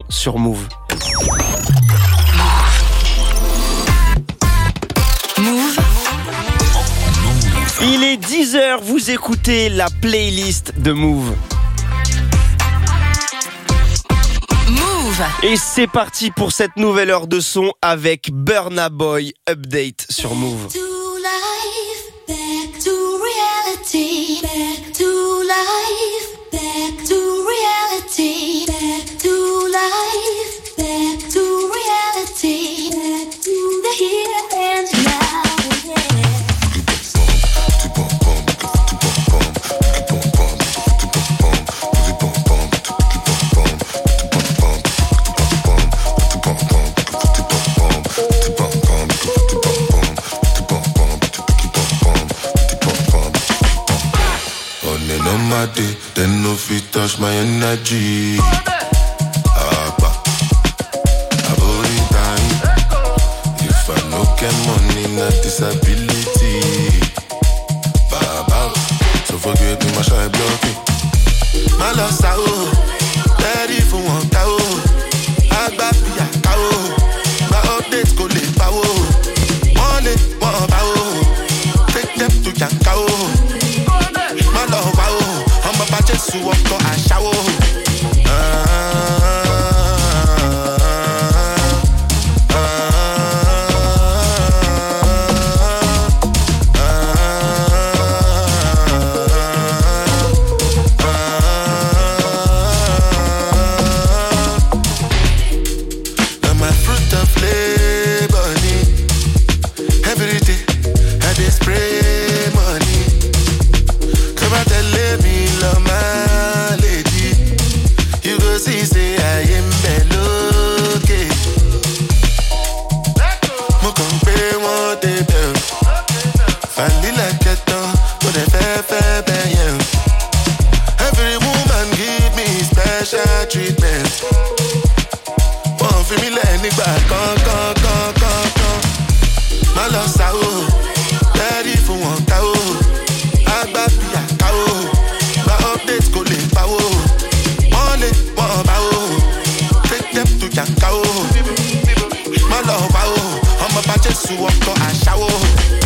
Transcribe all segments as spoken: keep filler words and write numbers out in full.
sur Move. Move. Il est dix heures, vous écoutez la playlist de Move. Move. Et c'est parti pour cette nouvelle heure de son avec Burna Boy Update sur Move. To life, back to reality, back to life, back to reality, back to life, back to reality, back to the here and now. On my day, then no fit touch my energy. Abba, I body time. If I no get money, not disability. Baba, so forget me, my shy blocking. My loss out, ready for one cow. Agba pia cow, my updates go le power. One one power, take them to your cow. My love, I'm about to sue up to a shower. And my fruit of labor, every day I dey spray money. Come out and let me love my lady. You go see, say I am below. Mo kàn pé wọ́n débẹ̀ o. Vanilla kẹtàn, mo dẹ̀ fẹ́ fẹ́ bẹ́ẹ̀ yẹn o. Every woman give me special treatment. Wọ́n fi mí lẹ̀ nígbà kan kan kan kan kan. Má lọ sá o, ready fún wọn ká o. Agba pia kao, my updates go le power. One one power, take them to your cow. My love power, I'm about to sue up to a shower.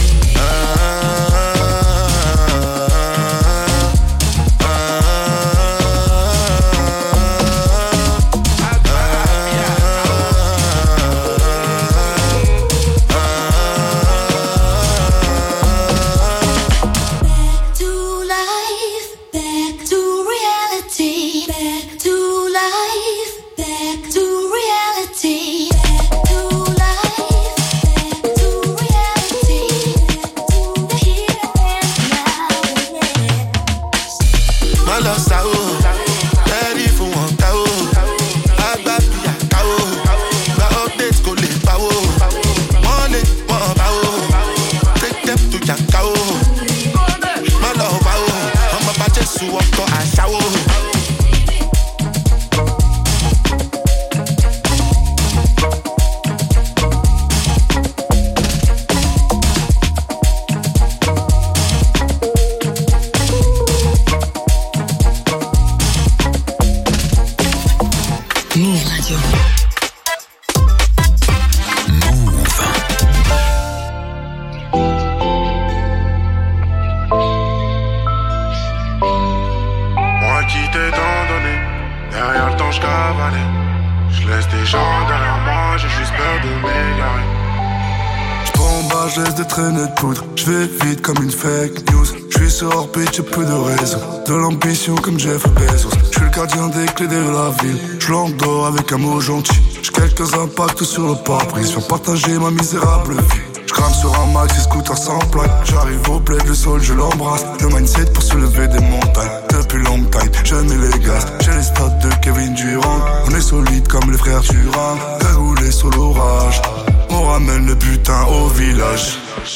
J'ai peu de raison, de l'ambition comme Jeff Bezos. Je suis le gardien des clés de la ville. Je l'endors avec un mot gentil. J'ai quelques impacts sur le pare-brise. Viens partager ma misérable vie. Je crame sur un maxi scooter sans plaque. J'arrive au bled, le sol je l'embrasse. Le mindset pour soulever des montagnes. Depuis long time, je mets les gaz. J'ai les stats de Kevin Durant. On est solide comme les frères Durant. Déroulé sur l'orage. On ramène le butin au village.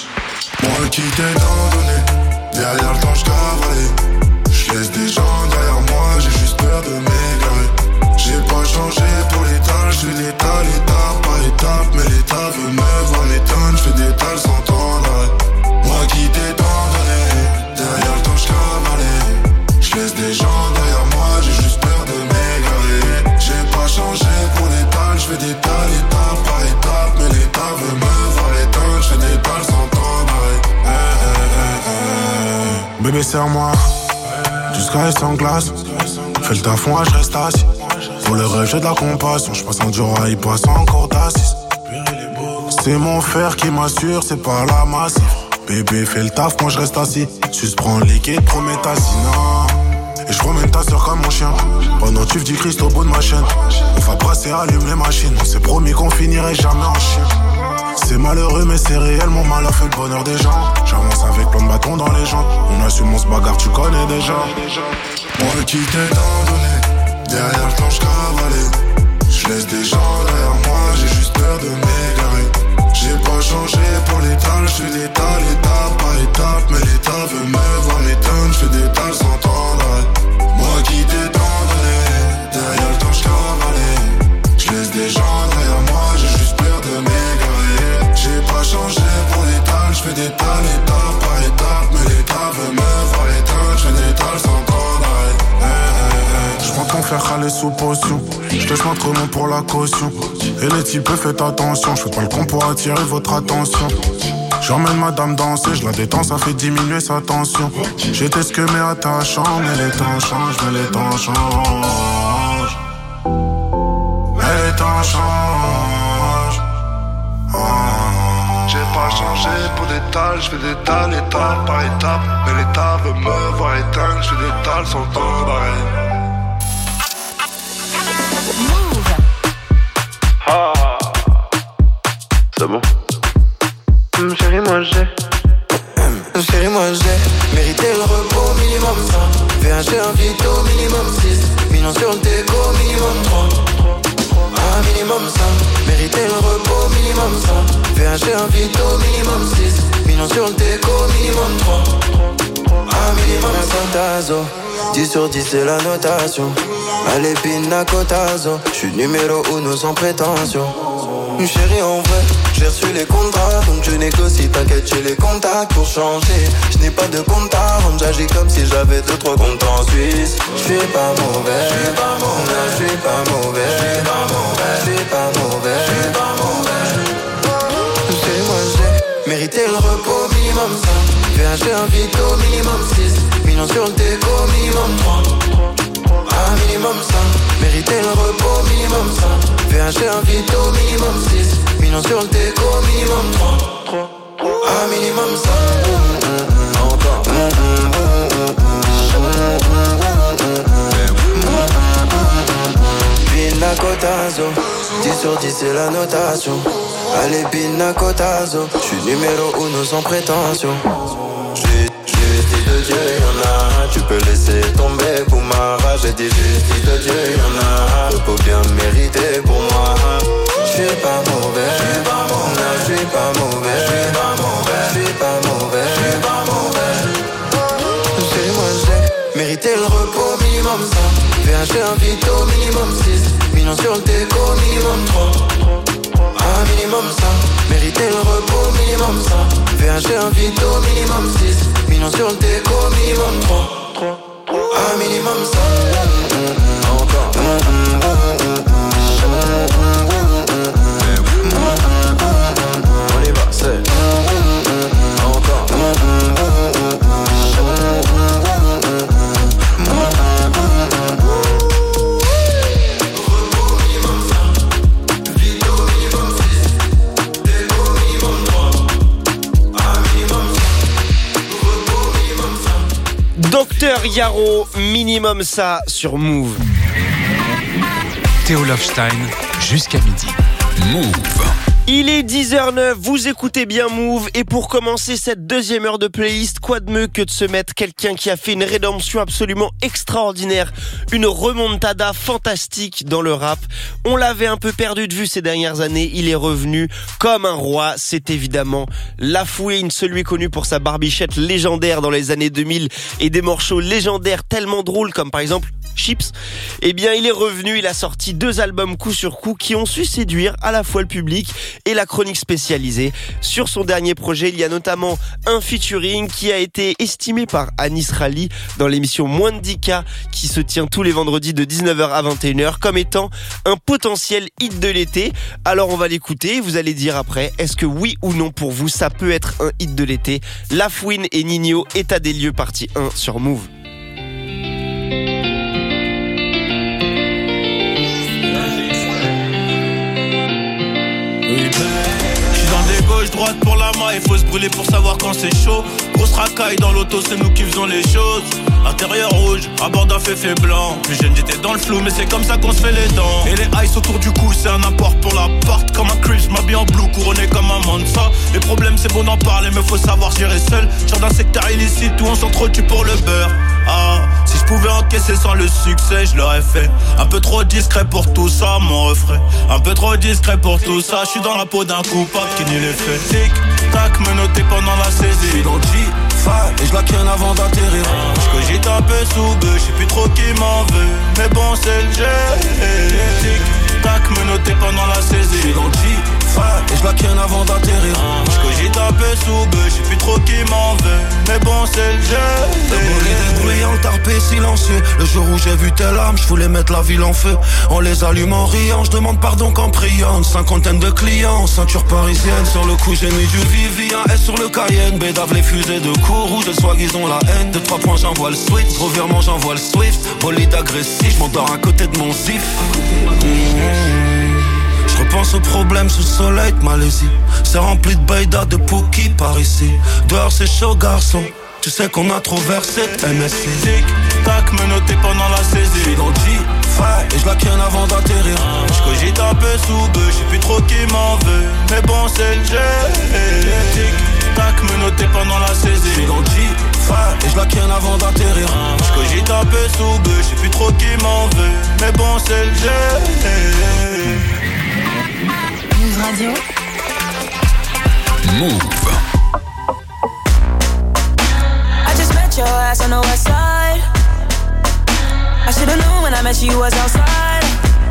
Moi qui t'ai tant donné. Derrière le temps je cavale. Je laisse des gens derrière moi, j'ai juste peur de m'égarer. J'ai pas changé pour l'état, je fais l'étal, étape par étape. Mais l'état veut me voir m'éteindre, je fais des tales sans temps d'arrêt. Moi qui t'ai tant donné, derrière le temps je cavale. Je laisse des gens derrière moi, j'ai juste peur de m'égarer. J'ai pas changé pour fais des tas, étape par étape. Mais l'état veut me voir l'éteindre, je fais des balles sans t'en arrêt. Eh, eh, eh, eh. Bébé serre-moi, jusqu'à sans glace. Fais le taf, moi je reste assis. Pour le rêve j'ai de la compassion, je passe en Dura, il passe encore d'assis. C'est mon frère qui m'assure, c'est pas la masse. Bébé fais le taf, moi je reste assis. Suce prends le liquide, promets ta sina. Et je promène ta soeur comme mon chien. Pendant tu dis Christ au bout de ma chaîne. On va brasser, allume les machines. On s'est promis qu'on finirait jamais en chien. C'est malheureux mais c'est réel, mon malheur fait le bonheur des gens. J'avance avec plein de bâtons dans les jambes. On assume, on se bagarre, tu connais déjà. Moi qui t'ai tant donné, derrière le temps je cavalais. Je laisse des gens derrière moi, j'ai juste peur de m'égarer. J'ai pas changé pour l'étal, je fais l'étal, étape par étape. Mais l'état veut me voir m'éteindre, je fais des tales sans temps d'arrêt. Moi qui t'ai tant donné, derrière le temps je cavalais. Je laisse des gens derrière moi, j'ai juste peur de m'égarer. J'ai pas changé pour l'étal, je fais des tales, étape par étape. Mais l'état veut me voir éteindre, je fais des tales sans temps d'arrêt. Eh, eh, eh. Je prends ton faire râler sous potion. Je te montre mon pour la caution. Et les types faites attention, je fais pas le con pour attirer votre attention. J'emmène madame danser, je la détends, ça fait diminuer sa tension. J'étais ce que mais attachant, mais les temps changent, mais les temps changent. Mais les temps changent. Oh. J'ai pas changé pour des tales, je fais des tales étape par étape. Mais l'état veut me voir éteindre, je fais des tales sans temps d'arrêt. Ah, c'est bon. Mmh, chérie, moi j'ai mmh, Chérie, moi j'ai mérité le repos minimum ça. V H G invite au minimum six. Millions sur le déco minimum trois. Ah, minimum ça. Mérité le repos minimum ça. V H G invite au minimum six. Millions sur le déco minimum trois. Ah, minimum Santazo. dix sur dix c'est la notation. Allez, pina cotazo. J'suis numéro uno sans prétention. Chérie, en vrai, j'ai reçu les contrats, donc je négocie, t'inquiète, j'ai les contacts pour changer. Je n'ai pas de compte à rendre, j'agis comme si j'avais deux, trois comptes en Suisse. J'suis pas mauvais, j'suis pas mauvais, j'suis pas mauvais, j'suis pas mauvais, j'suis pas mauvais, j'suis pas mauvais. Chérie, moi j'ai mérité le repos minimum ça. V H G invite au minimum six. Millions sur le déco minimum trois. Ah, minimum ça. Mérité le repos minimum ça. V H G invite au minimum six. Millions sur le déco minimum trois. Ah, minimum ça. Encore. Pina cotazo. dix sur dix c'est la notation. Allez, pina cotazo. J'suis numéro uno sans prétention. J'ai justice de Dieu, y'en a. Tu peux laisser tomber pour ma rage. J'ai dit justice de Dieu, y'en a. Repos bien mérité pour moi. J'suis pas mauvais, j'suis pas mauvais, j'suis pas mauvais, j'suis pas mauvais, j'suis pas mauvais, j'suis pas mauvais. Chérie, moi j'ai mérité le repos minimum ça. V H G invite au minimum six. Millions sur le déco minimum trois. Ah, minimum ça. Mérité le repos minimum ça. V H G invite au minimum six. Millions sur le déco minimum trois. Ah, minimum ça. Encore. On y va, c'est encore. Docteur Yaro, minimum ça sur Move. Théo Lofstein, jusqu'à midi. Move. Il est dix heures neuf, vous écoutez bien Move, et pour commencer cette deuxième heure de playlist, quoi de mieux que de se mettre quelqu'un qui a fait une rédemption absolument extraordinaire, une remontada fantastique dans le rap. On l'avait un peu perdu de vue ces dernières années, il est revenu comme un roi, c'est évidemment La Fouine, celui connu pour sa barbichette légendaire dans les années deux mille et des morceaux légendaires tellement drôles comme par exemple Chips. Eh bien, il est revenu, il a sorti deux albums coup sur coup qui ont su séduire à la fois le public et la chronique spécialisée. Sur son dernier projet, il y a notamment un featuring qui a été estimé par Anis Rally dans l'émission Moins de dix K qui se tient tous les vendredis de dix-neuf heures à vingt et une heures comme étant un potentiel hit de l'été. Alors on va l'écouter et vous allez dire après, est-ce que oui ou non pour vous ça peut être un hit de l'été? La Fouine et Nino, état des lieux partie un sur Move. Droite pour la main, il faut se brûler pour savoir quand c'est chaud. Grosse racaille dans l'auto, c'est nous qui faisons les choses. Intérieur rouge, à bord d'un féfé blanc. Plus jeune j'étais dans le flou, mais c'est comme ça qu'on se fait les dents. Et les ice autour du cou, c'est un apport pour la porte. Comme un Crips, m'habille en blue, couronné comme un Mansa. Les problèmes c'est bon d'en parler, mais faut savoir gérer seul. Genre d'un secteur illicite où on s'entretue pour le beurre. Ah, si je pouvais encaisser sans le succès, je l'aurais fait. Un peu trop discret pour tout ça, mon refrain. Un peu trop discret pour tout ça, je suis dans la peau d'un coupable qui nie les faits. Tic, tac, me noter pendant la saisie. J'suis dans le G-Five et je la ken avant d'atterrir. J'cogite un peu sous bœuf, j'sais plus trop qui m'en veut. Mais bon, c'est le jeu. Tic, tac, me noter pendant la saisie. J'suis dans le G-Five et je la ken avant d'atterrir. J'cogite un peu sous bœuf, j'sais plus trop qui m'en veut. Mais bon, c'est le jeu. Des bruyants, tarpé silencieux. Le jour où j'ai vu telle âme, je voulais mettre la ville en feu. On les allume en riant, je demande pardon qu'en priant. Une cinquantaine de clients, ceinture parisienne. Sur le coup j'ai mis du Vivi, un S sur le Cayenne. Bédave les fusées de cours, rouge, de swag ils ont la haine. De trois points j'envoie le switch, revirement j'envoie le Swift. Bolide agressif, je m'endors à côté de mon zif. Mmh. Je repense aux problèmes sous le soleil de Malaisie. C'est rempli de baïda, de Pookie par ici. Dehors c'est chaud garçon. Tu sais qu'on a trop versé de M S C. Tic, tac, me noter pendant la saisie. J'suis dans le G-Five et je la ken avant d'atterrir. J'cogite un peu sous bœuf, j'sais plus trop qui m'en veut. Mais bon, c'est le jeu. Tic, tac, me noter pendant la saisie. J'suis dans le G-Five et je la ken avant d'atterrir. J'cogite un peu sous bœuf, j'sais plus trop qui m'en veut. Mais bon, c'est le jeu. Move Radio. Move. Your ass on the west side. I should've known when I met you was outside.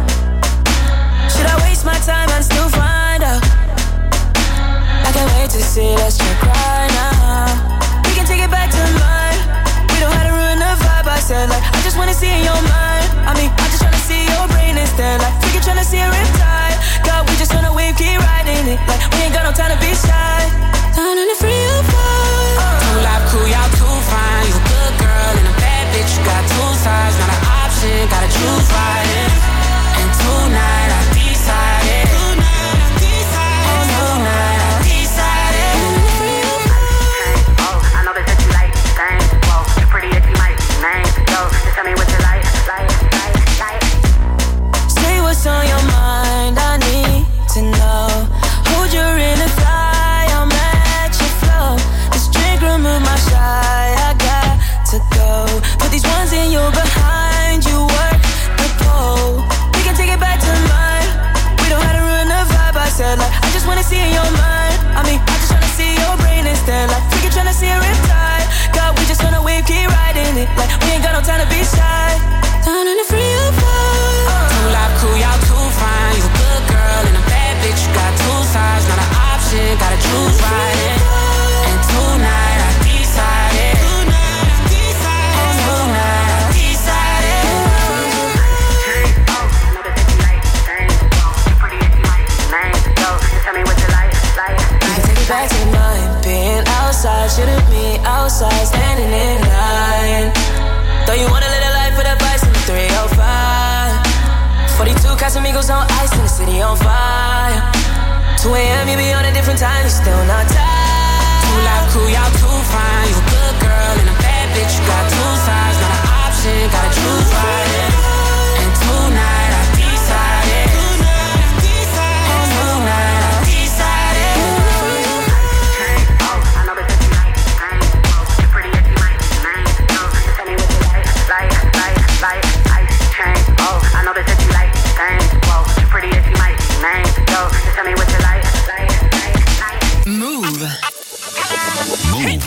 Should I waste my time and still find out? I can't wait to see us check right now. We can take it back to mine. We don't have to ruin the vibe. I said like I just wanna see in your mind. I mean I just wanna see your brain instead. Like we can tryna see a riptide. God, we just wanna wave, keep riding it. Like we ain't got no time to be shy. Down in the free of fall. Too life cool, y'all too fine. You a good girl and a bad bitch. You got two sides, not an option. Gotta choose right. And tonight I decided. Tonight I decided. Tonight I decided. Oh, I know that you like things. Whoa, you're pretty if you might name. Yo, just tell me what you like, like, like, like. Say what's on your mind. I need to know. Hold your inner fly. I'm at your flow. This drink remove my shy. I got to go. Put these ones in your behind. You work the pole. We can take it back to mine. We don't have to ruin the vibe. I said like I just wanna see in your mind. I mean I just wanna see your brain instead. Like we can tryna see a riptide. God, we just wanna wave, keep riding it. Like we ain't got no time to be shy. Down in the free of fall. Too life cool, y'all too fine. You a good girl and a bad bitch. You got two sides, not an option. Gotta choose right. And tonight I decided. Tonight I decided. Tonight I decided. Oh, I know that you like things. Whoa, you're pretty if you might name. Yo, just tell me what you like, like, We can take it back to mine. Being outside, should've been outside, standing in line. Though you want a little life with a vice in the three oh five. forty-two Casamigos on ice in the city on fire. two a.m. you be on a different time, you still not tired. Too life cool, y'all too fine. You a good girl and a bad bitch. You got two sides, not an option. Gotta choose right. And tonight I decided. Tonight I decided. Tonight I decided. oh, I know that you like things. Whoa, you're pretty if you might name. Yo, just tell me what you like, like, like, like, ice chain. Oh, I know that you like things. Whoa, you're pretty if you might name. Yo, just tell me what you like, like, like, like. Move. Move. Hit me.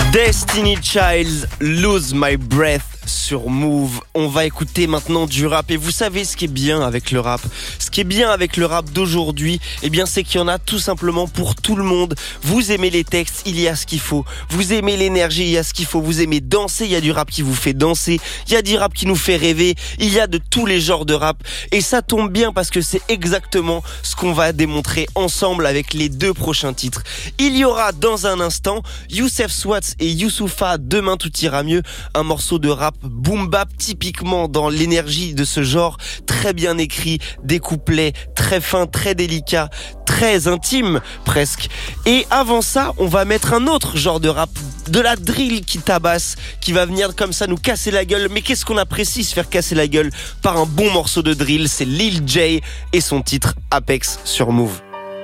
Destiny Child, Lose My Breath sur Move. On va écouter maintenant du rap et vous savez ce qui est bien avec le rap. Ce qui est bien avec le rap d'aujourd'hui, eh bien c'est qu'il y en a tout simplement pour tout le monde. Vous aimez les textes, il y a ce qu'il faut. Vous aimez l'énergie, il y a ce qu'il faut. Vous aimez danser, il y a du rap qui vous fait danser. Il y a du rap qui nous fait rêver. Il y a de tous les genres de rap et ça tombe bien parce que c'est exactement ce qu'on va démontrer ensemble avec les deux prochains titres. Il y aura dans un instant Youssef Swatz et Youssoupha, Demain tout ira mieux, un morceau de rap boom bap typiquement dans l'énergie de ce genre, très bien écrit, des couplets très fins, très délicats, très intimes presque. Et avant ça, on va mettre un autre genre de rap, de la drill qui tabasse, qui va venir comme ça nous casser la gueule. Mais qu'est-ce qu'on apprécie se faire casser la gueule par un bon morceau de drill? C'est Lil J et son titre Apex sur Move.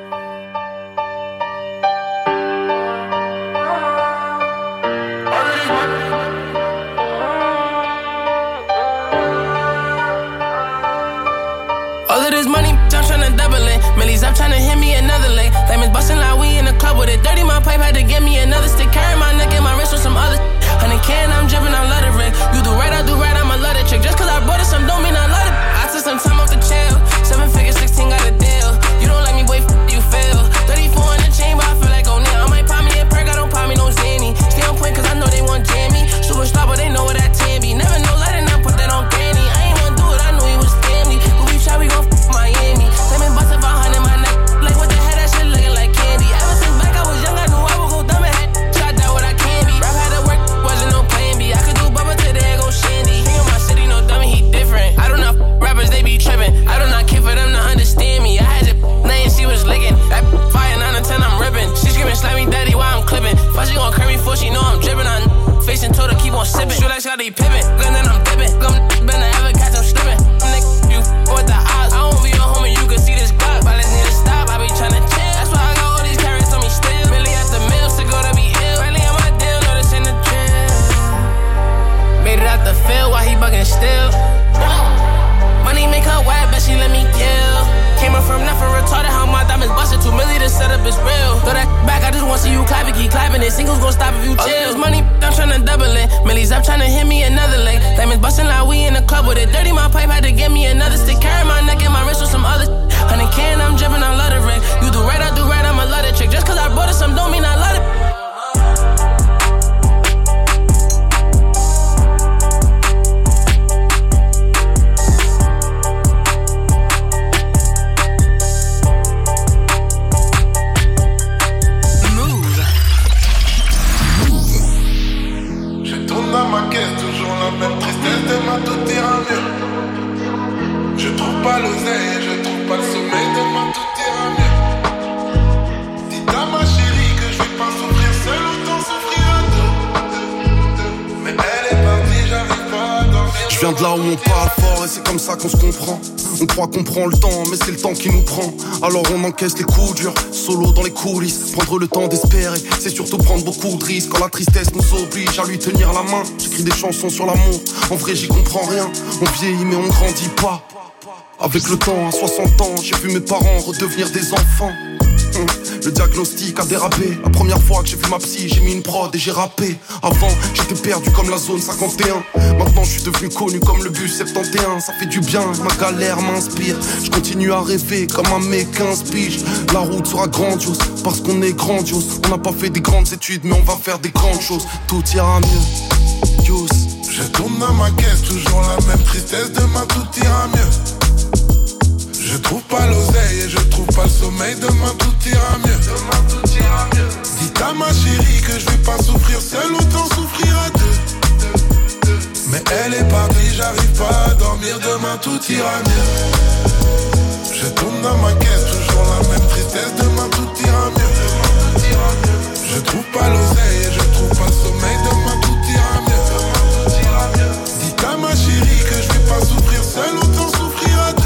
I'm tryna hit me another leg. Diamonds bustin' like we in the club with it. Dirty my pipe, had to get me another stick. Carry my neck and my wrist with some other. Hundred can, I'm drippin', I love the rig. You do right, I do right, I'ma love the trick. Just cause I bought it, some don't mean I love it. I took some time off the chill. Seven figures, sixteen got a deal. You don't like me, boy, f- you feel. thirty-four in the chain, but I feel like O'Neal. I might pop me a perk, I don't pop me no Zanny. Stay on point cause I know they want jammy. Superstar, but they know what that tan be. Never know, let it not put that on Granny. I ain't wanna do it, I knew he was family. But we try, we gon' f- Miami. Diamond bustin' five hundred my neck. Like what the hell, that shit looking like candy. Ever since back I was young, I knew I would go dumb and had shot that what I can be. Rap had to work, wasn't no plan B. I could do bubble till the head go shandy. King of my city, no dummy, he different. I don't know rappers, they be trippin'. I do not care for them to understand me. I had it, name, she was licking. That fire nine to ten, I'm rippin'. She screamin', slap me daddy while I'm clippin'. First she gon' curve me before she know I'm drippin'. I'm facing told her keep on sippin'. Shoot like Scottie Pippen, gun then I'm dippin'. Gun better ever catch them slippin'. Nigga, you with the odds. I won't be your homie, you can see this Glock. But let's need to stop, I be tryna chill. That's why I got all these carrots on me still. Really at the mills to go to be ill. Really on my deal, know this in the drill. Made it out the field while he buggin' still. Money make her wet, but she let me kill. Came up from nothing retarded, how my diamonds busted. Two million to set up is real. Throw that back, I just wanna see you clap it, keep clapping it. Singles gon' stop if you chill. This money, I'm tryna double it. Millies up tryna hit me another leg. Diamonds bustin' like we in the club with it. Dirty my pipe, had to get me another stick. Carry my neck and my wrist with some other. Hundred can, I'm drippin', I love the rig. You do right, I do right, I'ma love the trick. Just cause I bought it, some don't mean I love it. Pas l'oseille, je trouve pas le sommeil, demain tout ira mieux. Dis à ma chérie que je vais pas souffrir seul, autant souffrir à deux. Mais elle est partie, j'arrive pas à dormir. Je viens de là où on parle fort et c'est comme ça qu'on se comprend. On croit qu'on prend le temps, mais c'est le temps qui nous prend. Alors on encaisse les coups durs, solo dans les coulisses. Prendre le temps d'espérer, c'est surtout prendre beaucoup de risques. Quand la tristesse nous oblige à lui tenir la main. J'écris des chansons sur l'amour, en vrai j'y comprends rien. On vieillit mais on grandit pas. Avec le temps, à soixante ans, j'ai vu mes parents redevenir des enfants. Hum, le diagnostic a dérapé. La première fois que j'ai vu ma psy, j'ai mis une prod et j'ai rappé. Avant, j'étais perdu comme la zone cinquante et un. Maintenant, je suis devenu connu comme le bus soixante et un. Ça fait du bien, ma galère m'inspire. Je continue à rêver comme un mec quinze piges. La route sera grandiose, parce qu'on est grandiose. On n'a pas fait des grandes études, mais on va faire des grandes choses. Tout ira mieux, Yous. Je tourne dans ma caisse, toujours la même tristesse. Demain tout ira mieux. Je trouve pas l'oseille et je trouve pas le sommeil. Demain tout ira mieux. Demain tout ira mieux. Dites à ma chérie que je vais pas souffrir seul, autant souffrir à deux. Mais elle est partie, j'arrive pas à dormir. Demain tout ira mieux. Je tourne dans ma caisse, toujours la même tristesse. Demain tout ira mieux. Demain tout ira mieux. Je trouve pas l'oseille et je trouve pas le sommeil. Demain tout ira mieux. Demain tout ira mieux. Dites à ma chérie que je vais pas souffrir seul, autant souffrir à deux.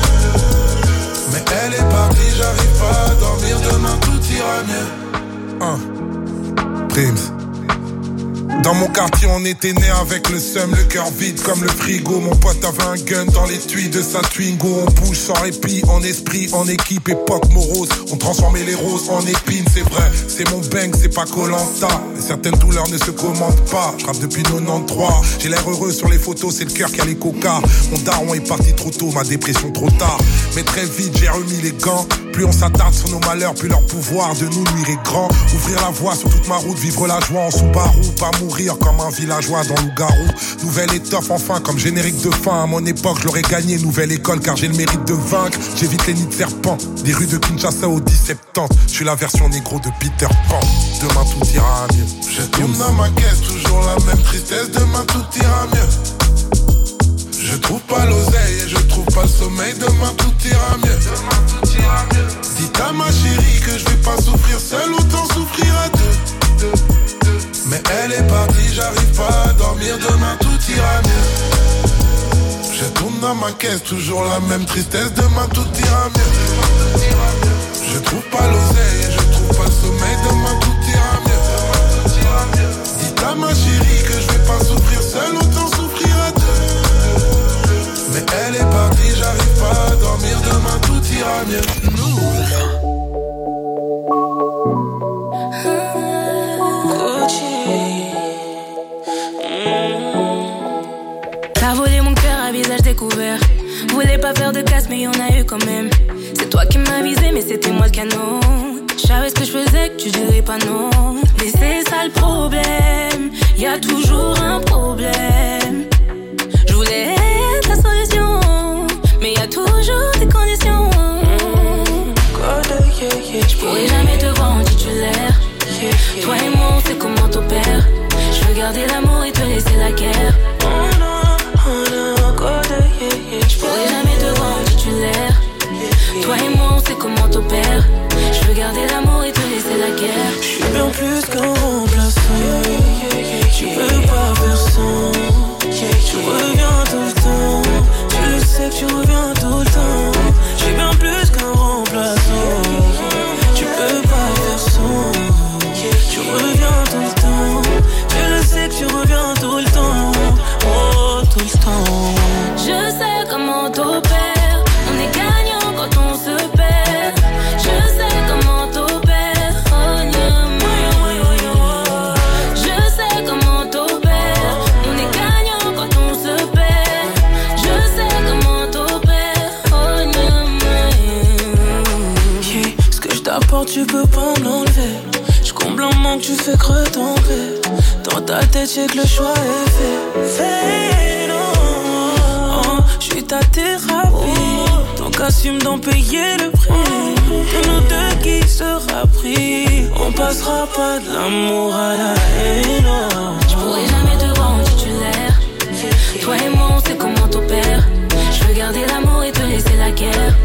Mais elle est partie, j'arrive pas à dormir. Demain tout ira mieux. uh. Prims Dans mon quartier on était né avec le seum, le cœur vide comme le frigo. Mon pote avait un gun dans l'étui de sa Twingo. On bouge sans répit, en esprit, en équipe, époque morose. On transformait les roses en épines, c'est vrai. C'est mon bang, c'est pas Koh-Lanta. Et certaines douleurs ne se commandent pas. Je rappe depuis quatre-vingt-treize. J'ai l'air heureux sur les photos, c'est le cœur qui a les coca. Mon daron est parti trop tôt, ma dépression trop tard. Mais très vite j'ai remis les gants. Plus on s'attarde sur nos malheurs, plus leur pouvoir de nous nuire est grand. Ouvrir la voie sur toute ma route, vivre la joie en Subaru. Pas mourir comme un villageois dans Loup-Garou. Nouvelle étoffe enfin comme générique de fin. À mon époque je l'aurais gagné, nouvelle école car j'ai le mérite de vaincre. J'évite les nids de serpents, des rues de Kinshasa au dix septembre. Je suis la version négro de Peter Pan. Demain tout ira mieux. Je tourne dans ma caisse, toujours la même tristesse. Demain tout ira mieux. Je trouve pas l'oseille et je trouve pas le sommeil. Demain tout ira mieux. Demain tout ira mieux. Dites à ma chérie que je vais pas souffrir seul, autant souffrir à deux. Mais elle est partie, j'arrive pas à dormir. Demain tout ira mieux. Je tourne dans ma caisse, toujours la même tristesse. Demain tout ira mieux. Je trouve pas l'oseille et je trouve pas le sommeil. Demain tout ira mieux. Dites à ma chérie que je vais pas souffrir seul, autant souffrir à deux. Mais elle est partie, j'arrive pas à dormir. Demain tout ira mieux. T'as volé mon cœur à visage découvert. Voulais pas faire de casse mais y'en a eu quand même. C'est toi qui m'as visé mais c'était moi le canon. Je savais ce que je faisais que tu dirais pas non. Mais c'est ça le problème, y'a toujours un problème. Je voulais être la solution, mais y'a toujours des conditions. Je pourrais jamais te voir en titulaire. Toi et moi on sait comment t'opères. Je veux garder l'amour et te laisser la guerre. Je pourrais jamais te voir en titulaire. Toi et moi on sait comment t'opères. Je veux garder l'amour et te laisser la guerre. Je suis bien plus qu'un remplaçant. Tu veux pas faire sans. Tu reviens tout le temps. Tu le sais que tu reviens tout le temps. Je suis bien plus qu'un remplaçant. Tu peux pas faire sans. Tu reviens tout le temps. Tu le sais que tu reviens tout le temps. Oh, tout le temps. Je sais comment t'opères. On est gagnant quand on se perd. Je sais comment t'opères. Oh, je sais comment t'opères. On est gagnant quand on se perd. Je sais comment t'opères. Oh, yeah, ce que je t'apporte, tu peux pas me l'enlever. Je comble un manque, tu fais creux tomber. Dans ta tête, j'ai que le choix est fait. Fait non. Oh, je suis ta thérapie. Donc assume d'en payer le prix. De nous deux, qui sera pris? On passera pas de l'amour à la haine. Je pourrais jamais te voir en titulaire. Toi et moi on sait comment t'opères. Je veux garder l'amour et te laisser la guerre.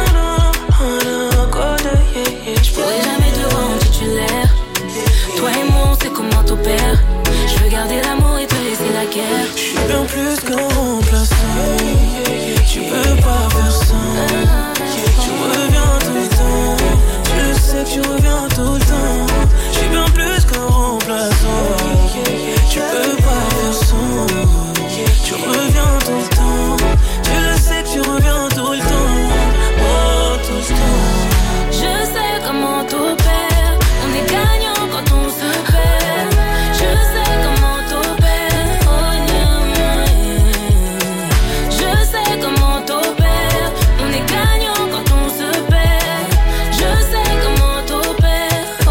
Je pourrais jamais te voir en titulaire. Toi et moi on sait comment t'opères. Je veux garder l'amour et te laisser la guerre. Je suis bien plus qu'un remplaçant. Tu peux pas faire sans. Tu reviens tout le temps. Tu le sais que tu reviens tout le temps. Je suis bien plus qu'un remplaçant. Tu peux pas faire sans. Tu reviens tout le temps. Tu le sais que tu reviens tout le temps. Oh, tout le temps. Je sais comment t'opères. On est gagnant quand on se perd. Je sais comment t'opères. Oh, je sais comment t'opères. On est gagnant quand on se perd. Je sais comment t'opères. Oh,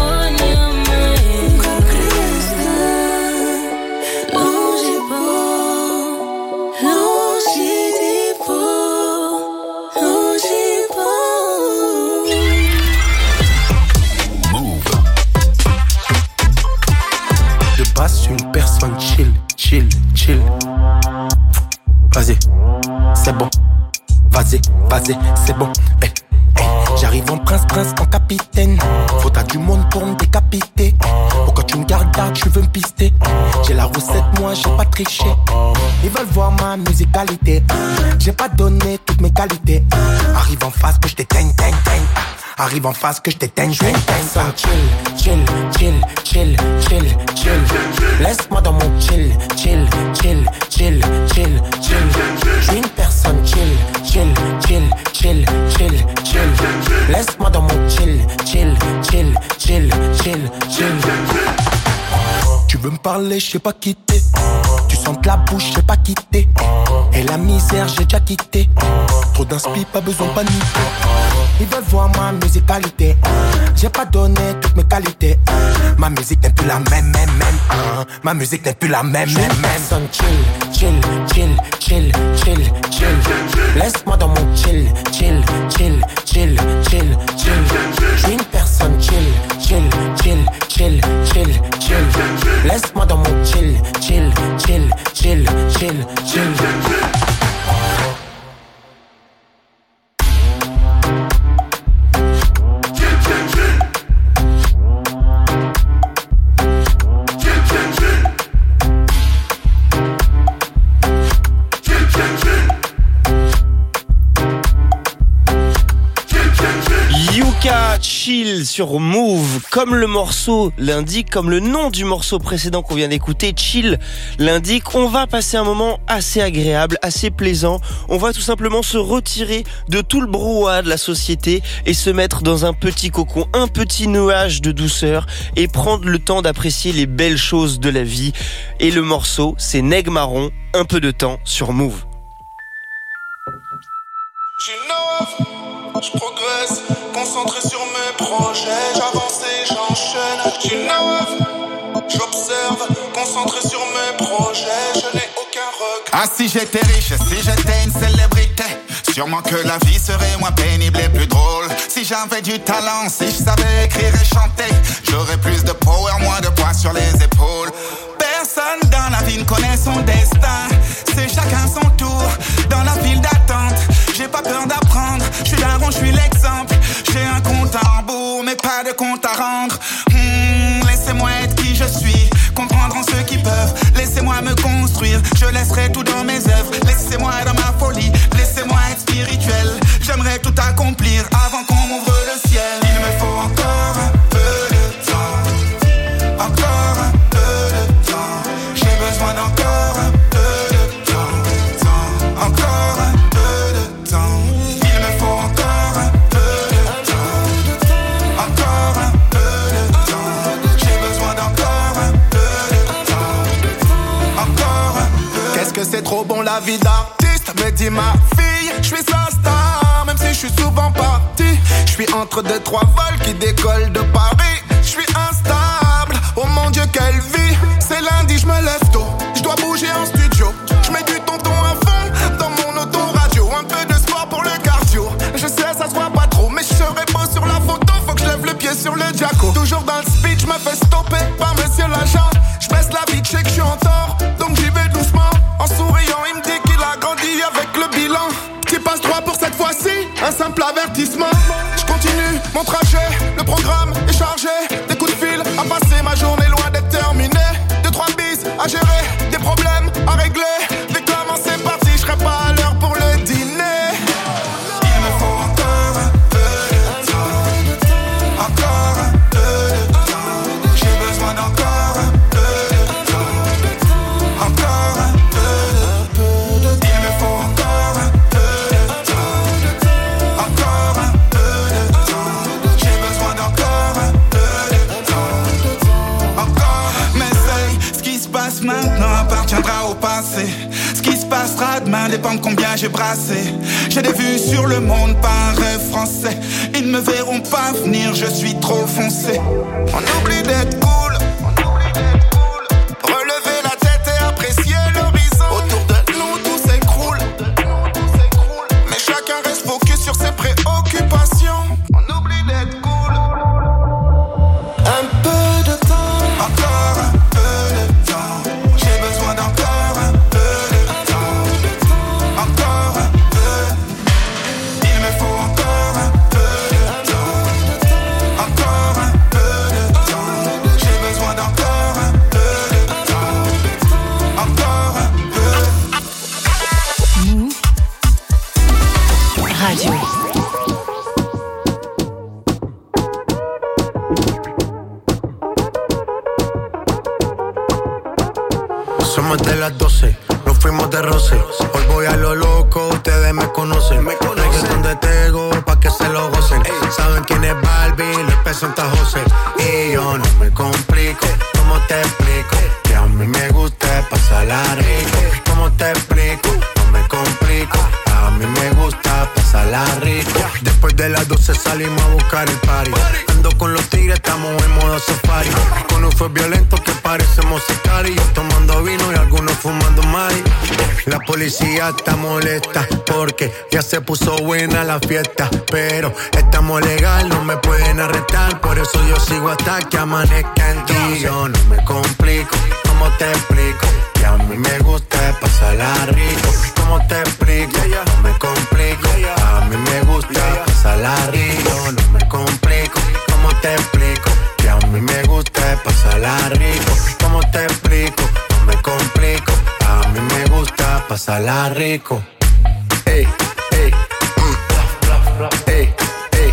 De base, je suis une personne chill, chill, chill. Vas-y, c'est bon. Vas-y, vas-y, c'est bon. Hey, hey. J'arrive en prince, prince, en capitaine. Faudra du monde pour me décapiter. Pourquoi tu me regarde, regarde, tu veux me pister. J'ai la recette, moi j'ai pas triché. Ils veulent voir ma musicalité. J'ai pas donné toutes mes qualités. Arrive en face que je t'éteigne, teigne, teigne. Arrive en face que je t'éteigne, je personne. Chill, chill, chill, chill, chill, chill. Laisse-moi dans mon chill, chill, chill, chill, chill, chill. Je suis une personne chill, chill, chill, chill, chill, chill. Laisse-moi dans mon chill, chill, chill, chill, chill, chill. Tu veux me parler, je sais pas quitter. Tu sens que la bouche, je sais pas quitter. Et la misère, j'ai déjà quitté. Trop d'inspi, pas besoin de paniquer. Ils veulent voir ma musicalité. J'ai pas donné toutes mes qualités. Ma musique n'est plus la même, même, même. Ma musique n'est plus la même, même, même. Chill, chill, chill, chill, chill, chill. Laisse-moi dans mon chill, chill, chill, chill, chill, chill. Je suis une personne chill, chill, chill, chill, chill, chill. Laisse-moi dans mon chill, chill, chill, chill, chill, chill. Chill sur Move, comme le morceau l'indique, comme le nom du morceau précédent qu'on vient d'écouter, Chill l'indique. On va passer un moment assez agréable, assez plaisant. On va tout simplement se retirer de tout le brouhaha de la société et se mettre dans un petit cocon, un petit nuage de douceur et prendre le temps d'apprécier les belles choses de la vie. Et le morceau, c'est Neg Marron, Un peu de temps sur Move. J'innove, je progresse, concentré sur mes projets, j'avance et j'enchaîne. J'innove, j'observe, concentré sur mes projets, je n'ai aucun regret. Ah si j'étais riche, si j'étais une célébrité, sûrement que la vie serait moins pénible et plus drôle. Si j'avais du talent, si je savais écrire et chanter, j'aurais plus de power, moins de poids sur les épaules. Personne dans la vie ne connaît son destin, c'est chacun son tour dans la file d'attente. J'ai pas peur d'apprendre, je suis daron, je suis l'exemple. J'ai un compte à rebours, mais pas de compte à rendre. hmm, Laissez-moi être qui je suis, comprendront ceux qui peuvent. Laissez-moi me construire, je laisserai tout dans mes œuvres. Laissez-moi dans ma folie, laissez-moi être spirituel. J'aimerais tout accomplir avant qu'on m'ouvre le ciel. Il me faut encore un peu de temps, encore un peu de temps. J'ai besoin d'encore un peu de temps, temps. Encore un peu de temps. Il me faut encore un peu de temps, encore un peu de temps. J'ai besoin d'encore un peu de temps, encore un peu. Qu'est-ce que c'est trop bon la vie d'artiste, me dit ma fille. Je suis sa star, même si je suis souvent parti. Je suis entre deux, trois vols qui décollent de Paris. Je suis instable, oh mon Dieu quelle vie. C'est lundi, je me lève tôt, je dois bouger en studio. Je mets du tonton à fond dans mon autoradio. Un peu de sport pour le cardio. Je sais ça se voit pas trop, mais je serai beau sur la photo. Faut que je lève le pied sur le Jacko. Toujours dans le speed, je me fais stopper par monsieur l'agent. Je baisse la vie, je sais que je suis en tort, donc j'y vais doucement. En souriant, il me dit qu'il a grandi avec le bilan. Qui passe droit pour cette fois-ci, un simple avertissement. Je continue mon trajet, le programme est chargé. Des coups de fil à passer, ma journée loin d'être terminée. Deux, trois bis à gérer, des problèmes à régler. Dès que la main c'est parti, je serai pas à l'heure pour le dîner. Il me faut encore un peu de temps, encore un peu de temps. J'ai besoin d'encore un peu de temps, encore un peu de temps. Il me faut encore un peu de temps, encore un peu de temps. J'ai besoin d'encore un peu de temps, encore. Mais c'est ce qui se passe maintenant appartiendra au passé. Ce qui se passera demain dépend de combien j'ai brassé. J'ai des vues sur le monde, pas un rêve français. Ils ne me verront pas venir, je suis trop foncé. On oublie d'être cool, relever la tête et apprécier l'horizon. Autour de nous tout s'écroule, mais chacun reste focus sur ses préoccupations. On oublie d'être cool. Un peu de temps, encore un peu de temps. J'ai besoin d'encore un peu de temps, encore un peu. Il me faut encore un peu de temps, encore un peu de temps. J'ai Después de las doce, nos fuimos de roce. Hoy voy a lo loco, ustedes me conocen. Me conocen de Tego, pa' que se lo gocen. Ey. Saben quién es Barbie, les presenta José. Y yo no me complico, ¿cómo te explico? Que a mí me gusta pasarla rico. ¿Cómo te explico? No me complico. A mí me gusta pasarla rico. Después de las doce salimos a buscar el party. Ando con los tigres, estamos en modo safari. Con un fue violento que parecemos sicari. Yo tomando vino y algunos fumando mari. La policía está molesta porque ya se puso buena la fiesta. Pero estamos legal, no me pueden arrestar. Por eso yo sigo hasta que amanezca en ti. Yo no me complico, ¿cómo te explico? Que a mí me gusta pasarla rico. ¿Cómo te explico? No me complico. A mí me gusta pasarla rico. No me complico. ¿Cómo te explico? Que a mí me gusta pasarla rico. ¿Cómo te explico? No me complico. A mí me gusta pasarla rico. Ey, ey, mm. ey, ey,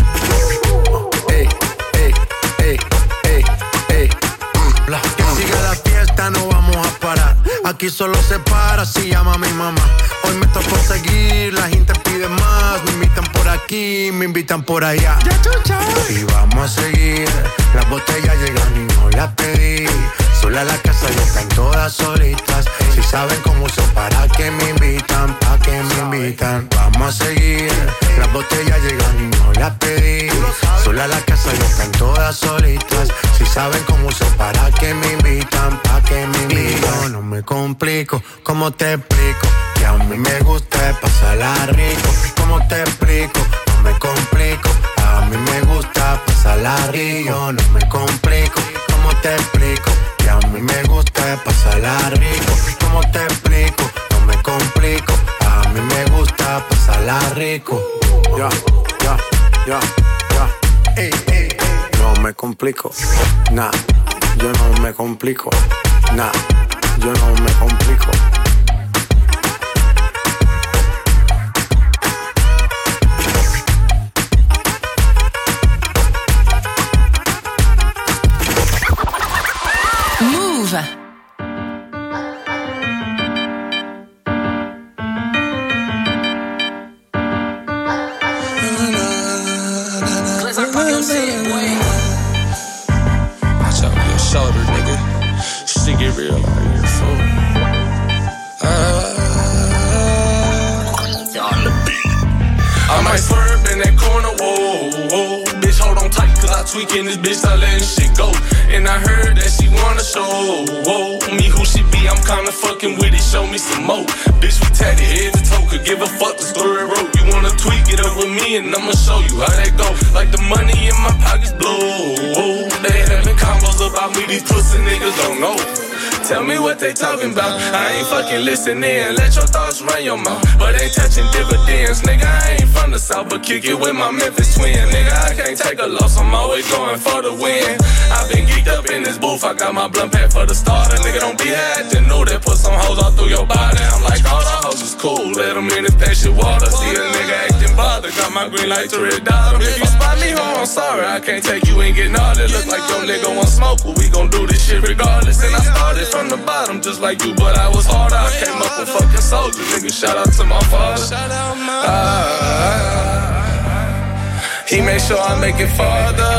ey, ey, ey, ey, ey, mm. Que siga la fiesta, no vamos a parar. Aquí solo se para si llama a mi mamá. Hoy me tocó seguir, la gente pide más. Me invitan por aquí, me invitan por allá. Y vamos a seguir. Las botellas llegan y no las pedí. Sola la casa ya están todas solitas. Si saben cómo uso, para que me invitan, pa' que me invitan. Vamos a seguir. Las botellas llegan y no las pedí. Sola la casa ya están todas solitas. Si saben cómo uso, para que me invitan, pa' que me invitan. No me complico, ¿cómo te explico? Que a mí me gusta pasarla rico. ¿Cómo te explico? No me complico. A mí me gusta pasarla rico. No me complico. ¿Cómo te explico? Que a mí me gusta pasarla rico. ¿Cómo te explico? No me complico. A mí me gusta pasarla rico. Ya, ya, ya, ya. Ey, ey, ey. No me complico. Nah, yo no me complico. Nah, yo no me complico. Move. Watch out for your shoulder, nigga. Shit get real out here, fool. I might swerve in that corner, whoa, whoa. Bitch, hold on tight, cause I tweak in this bitch, I letting shit go. And I heard that she wanna show, whoa. Me who she be, I'm kinda fucking with it, show me some more. Bitch, we tatted head to toe, could give a fuck the story wrote. You wanna tweak it up with me, and I'ma show you how that go. Like the money in my pockets blow, whoa. They having combos about me, these pussy niggas don't know. Tell me what they talking about. I ain't fucking listening. Let your thoughts run your mouth, but ain't touching dividends. Nigga, I ain't from the south, but kick it with my Memphis twin. Nigga, I can't take a loss. I'm always going for the win. I've been geeked up in this booth. I got my blunt pack for the starter. Nigga, don't be acting new. That put some hoes all through your body. I'm like, all the hoes is cool. Let them in if they shit water. See a nigga acting bothered. Got my green light to red dot. If you spot me home, I'm sorry. I can't take you and get all that. Look like your nigga want smoke, but we gon' do this shit regardless. And I started from the bottom just like you, but I was harder. I came up a fucking soldier, nigga. Shout out to my father. Ah, he made sure I make it farther.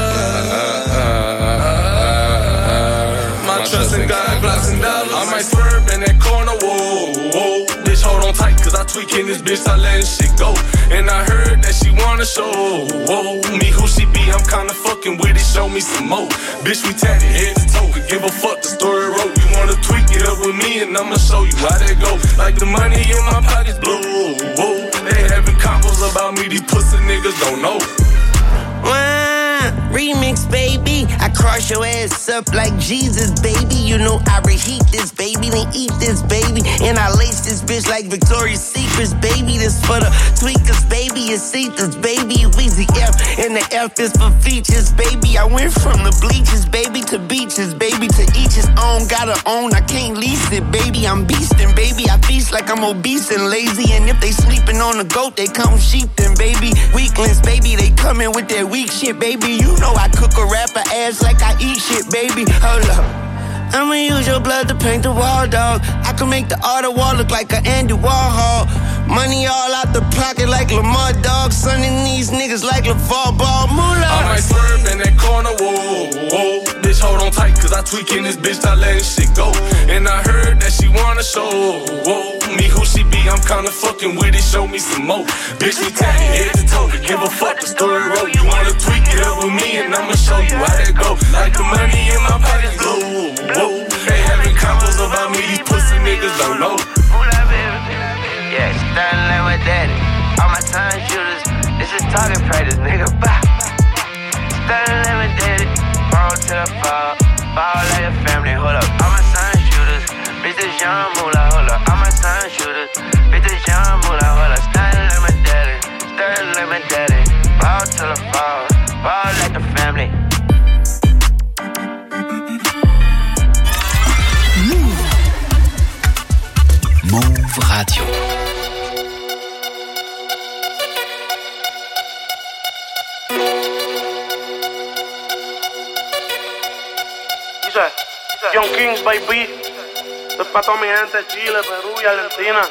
My trust in God, blocks and dollars. I might swerve in that corner, whoa, whoa. Bitch, hold on tight, cause I tweak in this bitch, I letting shit go. And I heard that she wanna show, whoa. Me who she be, I'm kinda fucking with it, show me some more. Bitch, we tatted head to toe, could give a fuck the story wrote. You wanna tweak it up with me, and I'ma show you how that go. Like the money in my pockets blow, whoa. They having combos about me, these pussy niggas don't know. Remix, baby. I cross your ass up like Jesus, baby. You know I reheat this, baby. Then eat this, baby. And I lace this bitch like Victoria's Secrets, baby. This for the tweakers, baby. It's Cetus, baby. Weezy F. And the F is for features, baby. I went from the bleachers, baby, to beaches, baby. To each his own. Gotta own. I can't lease it, baby. I'm beastin', baby. I feast like I'm obese and lazy. And if they sleeping on the goat, they come sheepin', baby. Weaklings, baby. They coming with that weak shit, baby. You know I cook a rapper ass like I eat shit, baby. Hold up. I'ma use your blood to paint the wall, dog. I can make the art of wall look like an Andy Warhol. Money all out the pocket like Lamar, dog. Sunning these niggas like LeVar Ball. Moolah. I might swerve in that corner, whoa, whoa. Bitch, hold on tight, cause I tweaking this bitch, not letting shit go. And I heard that she wanna show, whoa. Me who she be, I'm kinda fucking with it, show me some more. Bitch, we tatted head to toe, give a fuck the story road. You wanna tweak it up with me, and I'ma show you how that go. Like the money in my pocket, go, whoa. They having combos about me, these pussy niggas don't know. Yeah, starting like my daddy. All my son shooters, this is target practice, nigga. Bah. Starting like my daddy. Ball to the fall, ball like a family. Hold up, all my son shooters, bitch this young moolah. Hold up, all my son shooters, bitch this young moolah. Hold up, starting like my daddy, starting like my daddy. Ball to the fall, ball like the family. Move Radio. Young Kings, baby. Esto es para toda mi gente de Chile, Perú y Argentina.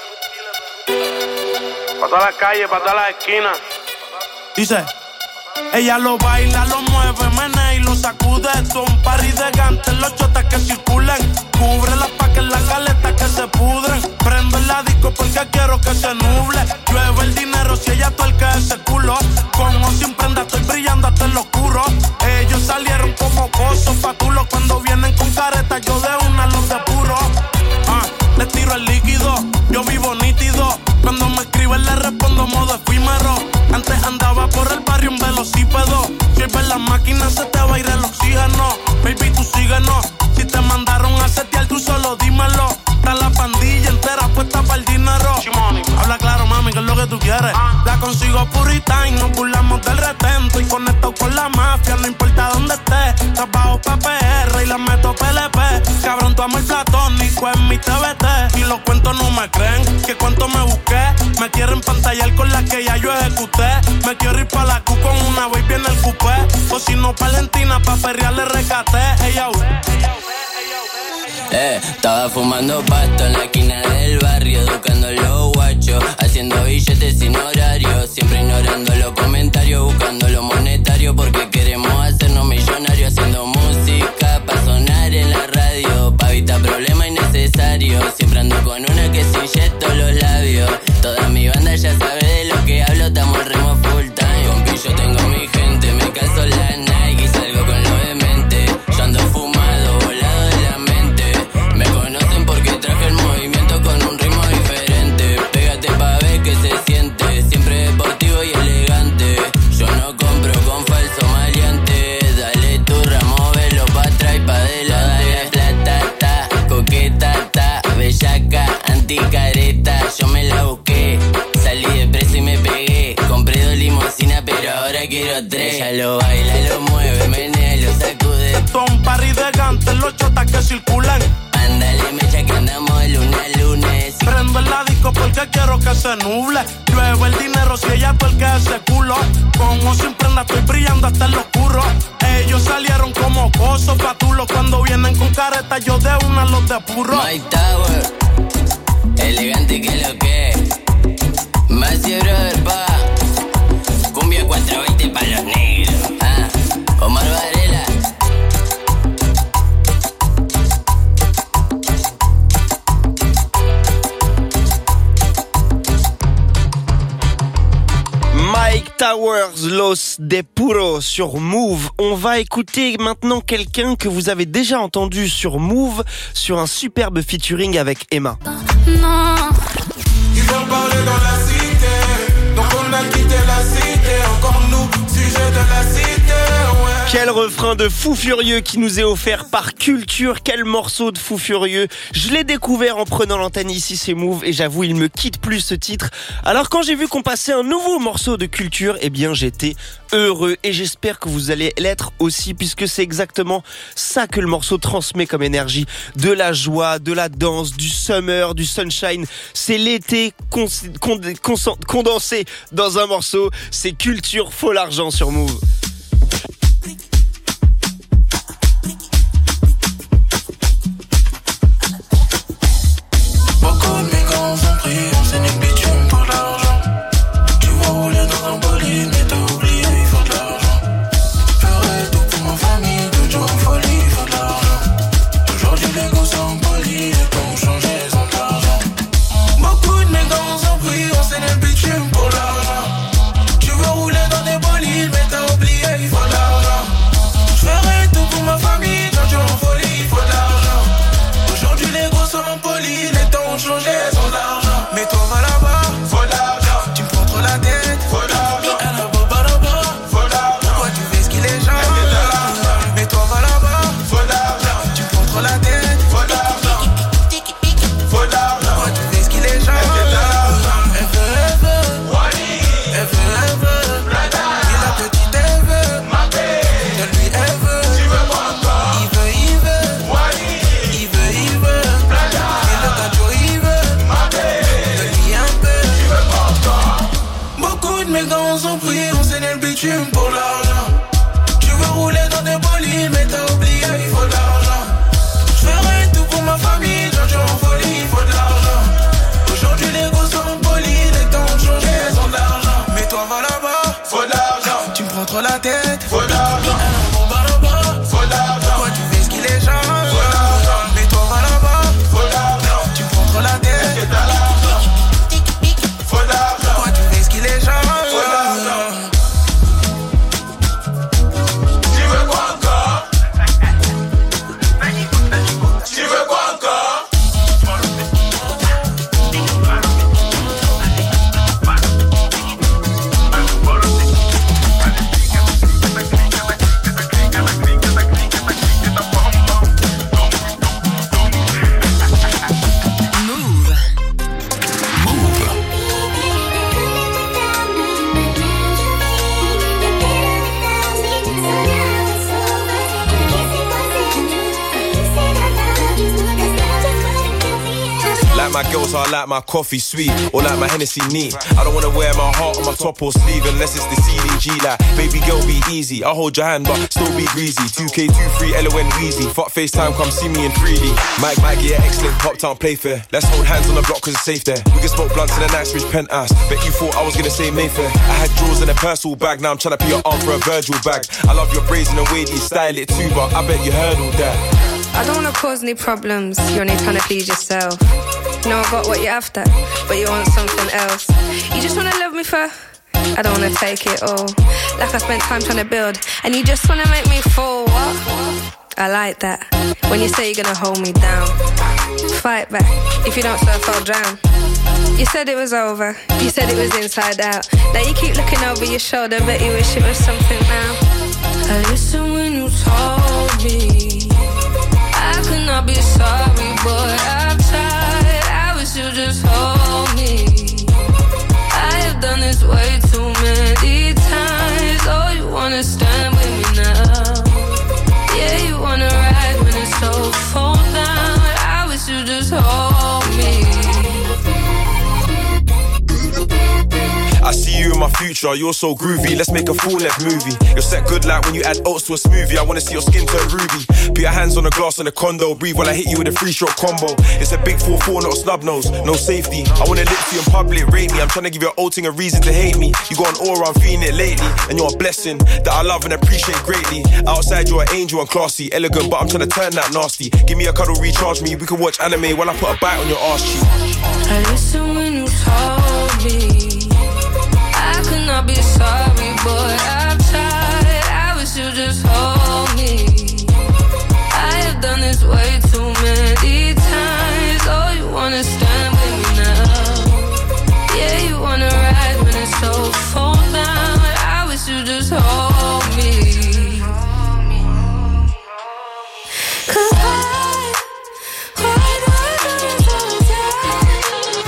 Para toda la calle, para todas las esquinas. Dice, ella lo baila, lo mueve, menea y lo sacude. Esto es un party de gantes, los chotas que circulen. Cúbrela pa' que las galetas que se pudren. Prendo el la disco porque quiero que se nuble. Llueve el dinero si ella tuerca ese culo. Con o sin prenda estoy brillando hasta en lo oscuro. Ellos salieron como cosos fatulos. Cuando vienen con careta yo de una los depuro. Ah, les tiro el líquido, yo vivo nítido. Cuando me escriben le respondo modo efímero. Antes andaba por el barrio un velocípedo. Si ves las máquinas se te va a ir el oxígeno. Baby, tú síguenos. Si te mandaron a setear, tú solo dímelo. Está la pandilla entera puesta para el dinero. Habla claro, mami, que es lo que tú quieres. La consigo purita y nos burlamos del retento. Y conecto con la mafia, no importa dónde esté. Trabajo pa' P R y la meto P L P. Cabrón, tu amor platónico en mi T V T. Y los cuentos no me creen, que cuánto me busqué. Me quieren pantallar con la que ya yo ejecuté. Me quiero ir pa' la Q con una baby en el coupé. O si no, pa' Valentina, pa' perrearle rescaté. Ella, Eh, estaba fumando pasto en la esquina del barrio, educando a los guachos, haciendo billetes sin horario, siempre ignorando los comentarios, buscando lo monetario, porque queremos hacernos millonarios, haciendo música para sonar en la radio, pa' evitar problemas innecesarios, siempre ando con una que se inyecto los labios, toda mi banda ya sabe de lo que hablo, estamos al ritmo full time, con que yo tengo mi gente, me calzo la Nike y salgo con lo demente, yo ando fumado, volado de la mente. Me conocen porque traje el movimiento con un ritmo diferente. Pégate pa' ver que se siente, siempre deportivo y elegante. Yo no compro con falso maleante. Dale turra, móvelo pa' atrás y pa' adelante. Platata, coquetata, bellaca, anticareta. Yo me la busqué, salí de preso y me pegué. Compré dos limusinas pero ahora quiero tres. Ella lo baila, lo mueve, menea, lo sacude. Son party de gantes, los chotas que circulan. Ándale, mecha que andamos de lunes a lunes. Prendo el la disco porque quiero que se nuble. Llueve el dinero si ella tuerca ese culo. Con o sin prenda estoy brillando hasta en lo oscuro. Ellos salieron como cosos fatulos. Cuando vienen con careta yo de una los depuro. My Tower, elegante que lo que. Macio brother pa. Cumbia cuatrocientos veinte pa' los negros. Ah, Omar Varela. Mike Towers, Los Depuros sur Move. On va écouter maintenant quelqu'un que vous avez déjà entendu sur Move, sur un superbe featuring avec Emma. Non. Ils ont parlé dans la cité, donc on a quitté la cité, encore nous, sujet de la cité, ouais. Quel refrain de Fou Furieux qui nous est offert par Culture. Quel morceau de Fou Furieux. Je l'ai découvert en prenant l'antenne ici, c'est Move, et j'avoue, il me quitte plus ce titre. Alors quand j'ai vu qu'on passait un nouveau morceau de Culture, eh bien j'étais heureux, et j'espère que vous allez l'être aussi, puisque c'est exactement ça que le morceau transmet comme énergie. De la joie, de la danse, du summer, du sunshine. C'est l'été cons- cond- cons- condensé dans un morceau. C'est Culture, faut l'argent sur Move. my girls, I like my coffee sweet, or like my Hennessy neat. I don't wanna wear my heart on my top or sleeve unless it's the C D G. Like, baby girl, be easy. I'll hold your hand, but still be greasy. two K twenty-three, L O N Weezy. Fuck FaceTime, come see me in three D. Mike, Mike, yeah, excellent. Pop town, play fair. Let's hold hands on the block cause it's safe there. We can smoke blunts in the Knightsbridge penthouse. Bet you thought I was gonna say Mayfair. I had drawers in a personal bag, now I'm trying to put your arm for a Virgil bag. I love your braids and the way that you style it too, but I bet you heard all that. I don't wanna cause any problems, you're only trying to please yourself. You know I got what you're after, but you want something else. You just wanna love me for, I don't wanna take it all. Like I spent time trying to build, and you just wanna make me fall, what? I like that, when you say you're gonna hold me down. Fight back, if you don't surf I'll drown. You said it was over, you said it was inside out. Now you keep looking over your shoulder, bet you wish it was something now. I listened when you told me I could not be sorry, but I've tried. I wish you just hold me. I have done this way too many times. Oh, you wanna stand with me now? Yeah, you wanna ride when it's so full down. I wish you just hold me. I see you in my future, you're so groovy. Let's make a full-length movie. You're set good like when you add oats to a smoothie. I wanna see your skin turn ruby. Put your hands on the glass in the condo. Breathe while I hit you with a three-stroke combo. It's a big four four, not a snub nose. No safety. I wanna lips you in public, rate me. I'm trying to give your old thing a reason to hate me. You got an aura, I'm feeling it lately. And you're a blessing that I love and appreciate greatly. Outside you're an angel and classy, elegant, but I'm trying to turn that nasty. Give me a cuddle, recharge me. We can watch anime while I put a bite on your ass cheek. I listened when you told me I could not be sorry, but I've tried. I wish you just hold me. I have done this way too many times. Oh, you wanna stand with me now? Yeah, you wanna ride when it's so full down. I wish you just hold me. Cause I, why do I do this all the time?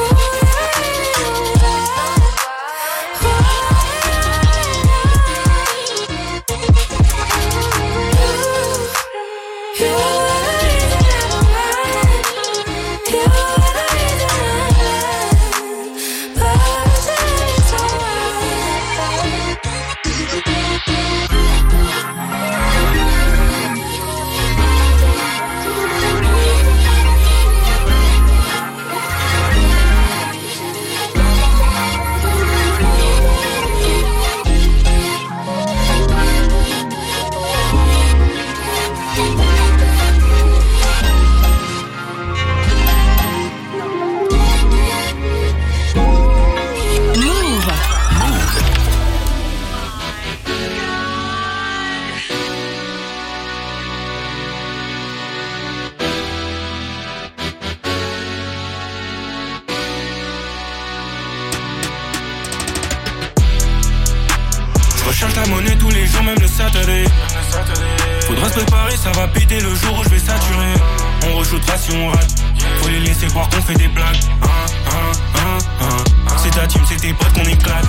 Recherche la monnaie tous les jours, même le Saturday. Faudra se préparer, ça va péter le jour où je vais saturer. On re-shootera si on rate. Faut les laisser voir qu'on fait des blagues. Hein, hein, hein, hein. C'est ta team, c'est tes potes qu'on éclate.